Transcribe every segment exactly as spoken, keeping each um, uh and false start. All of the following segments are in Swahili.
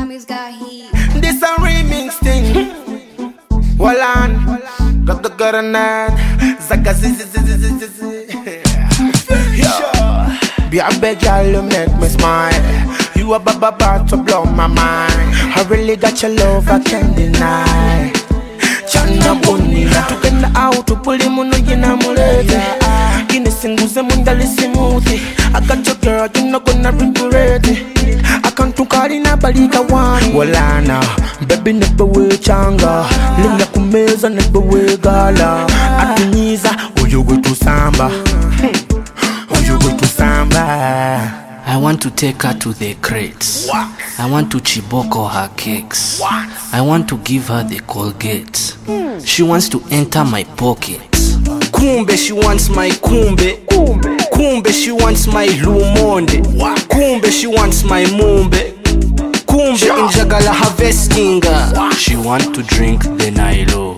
homies got heat. This a remix thing. Walan, got the garanan, Zaka zizi zizi zizi zizi. Be a big girl, you make me smile. You a baba about to blow my mind. I really got your love, I can't deny. Chana boni, tukenda out, tupuli muno yina muleti. Gine singuze mundali simuthi. I got your girl, you not gonna regret it. I can't do karina balika wani. Walana, baby never we changa. Linda kumeza never we gala. Atuniza, oh you go to samba. Oh you go to samba. I want to take her to the crates. What? I want to chiboko her cakes. What? I want to give her the Colgate. Mm. She wants to enter my pocket. Kumbe, she wants my kumbe. Kumbe, kumbe she wants my lumonde. What? Kumbe, she wants my mumbe. Kumbe, sure. Injagala harvestinga. What? She want to drink the Nilo.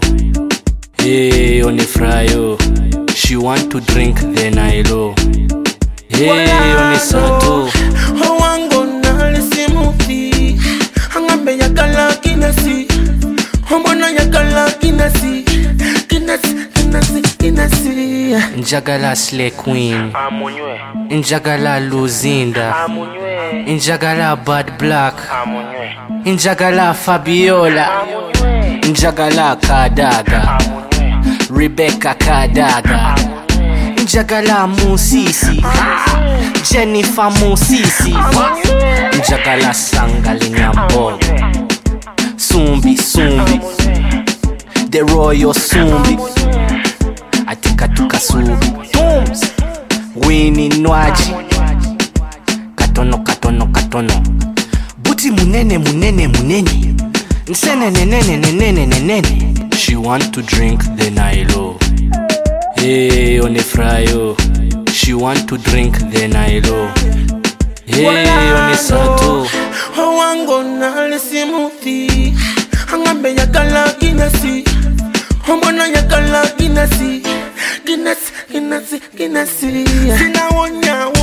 Hey, on the fryo. She want to drink the Nilo. Hey, on the sato. Hawango na lisimuthi. Hangambe yakala kinasi. Homona yakala kinasi. Kinasi, kinasi, kinasi. Njagala Slay Queen. Amunywe. Njagala Luzinda. Amunywe. Njagala Bad Black. Amunywe. Njagala Fabiola. Amunywe. Njagala Kadaga. Amunywe. Rebecca Kadaga. Njagala Musisi. Jennifer Musisi. Njagala Sangali Nyambo. Sumbi Sumbi. The Royal Sumbi. Atika Tukasubi. Tooms. Winnie Nwaji. Katono katono katono. Buti munene munene munene. Nsene nenene nenene nenene. She want to drink the Nilo. Hey, on the fryo. She want to drink the Nilo. Hey, on the sato. Hawango na lisimuthi. Hangambe yakala kinasi. Homona yakala kinasi. Kinasi, kinasi, kinasi. Sina wonya